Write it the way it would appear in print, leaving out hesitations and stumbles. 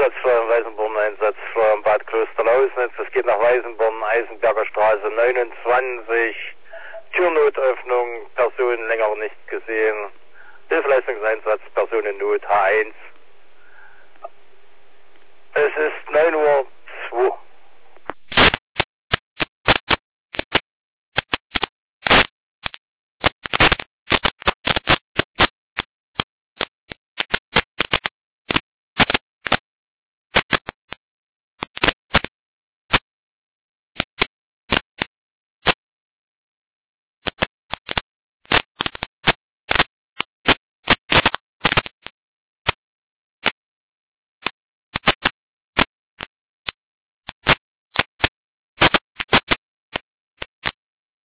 Einsatzfeuer, Weißenborn-Einsatz vom Bad Klosterlausnitz. Es geht nach Weißenborn, Eisenberger Straße 29. Türnotöffnung, Person länger nicht gesehen. Hilfeleistungseinsatz, Person in Not, H1. Es ist 9:02 Uhr.